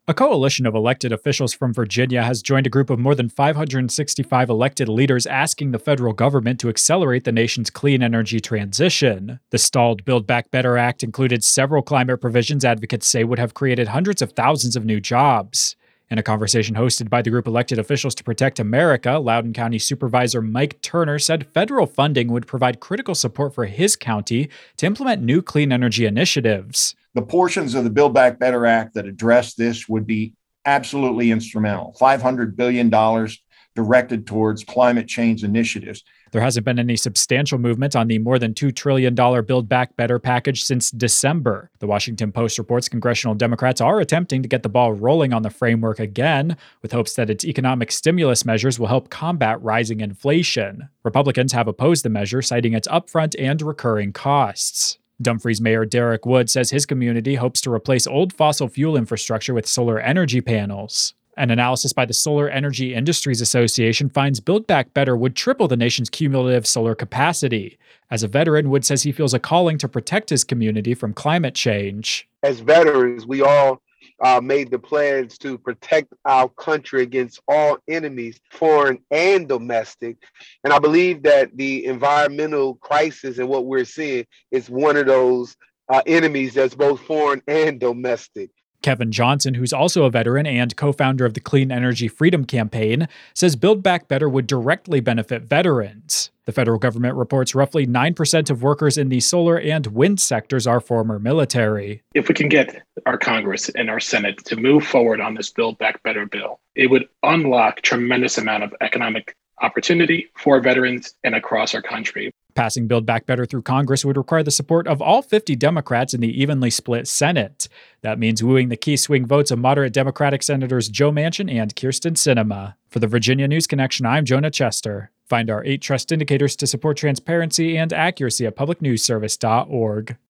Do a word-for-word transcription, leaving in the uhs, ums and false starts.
A coalition of elected officials from Virginia has joined a group of more than five hundred sixty-five elected leaders asking the federal government to accelerate the nation's clean energy transition. The stalled Build Back Better Act included several climate provisions advocates say would have created hundreds of thousands of new jobs. In a conversation hosted by the group elected officials to protect America, Loudoun County Supervisor Mike Turner said federal funding would provide critical support for his county to implement new clean energy initiatives. The portions of the Build Back Better Act that address this would be absolutely instrumental. five hundred billion dollars directed towards climate change initiatives. There hasn't been any substantial movement on the more than two trillion dollars Build Back Better package since December. The Washington Post reports congressional Democrats are attempting to get the ball rolling on the framework again, with hopes that its economic stimulus measures will help combat rising inflation. Republicans have opposed the measure, citing its upfront and recurring costs. Dumfries Mayor Derek Wood says his community hopes to replace old fossil fuel infrastructure with solar energy panels. An analysis by the Solar Energy Industries Association finds Build Back Better would triple the nation's cumulative solar capacity. As a veteran, Wood says he feels a calling to protect his community from climate change. As veterans, we all uh, made the pledge to protect our country against all enemies, foreign and domestic. And I believe that the environmental crisis and what we're seeing is one of those uh, enemies that's both foreign and domestic. Kevin Johnson, who's also a veteran and co-founder of the Clean Energy Freedom Campaign, says Build Back Better would directly benefit veterans. The federal government reports roughly nine percent of workers in the solar and wind sectors are former military. If we can get our Congress and our Senate to move forward on this Build Back Better bill, it would unlock tremendous amount of economic opportunity for veterans and across our country. Passing Build Back Better through Congress would require the support of all fifty Democrats in the evenly split Senate. That means wooing the key swing votes of moderate Democratic Senators Joe Manchin and Kyrsten Sinema. For the Virginia News Connection, I'm Jonah Chester. Find our eight trust indicators to support transparency and accuracy at public news service dot org.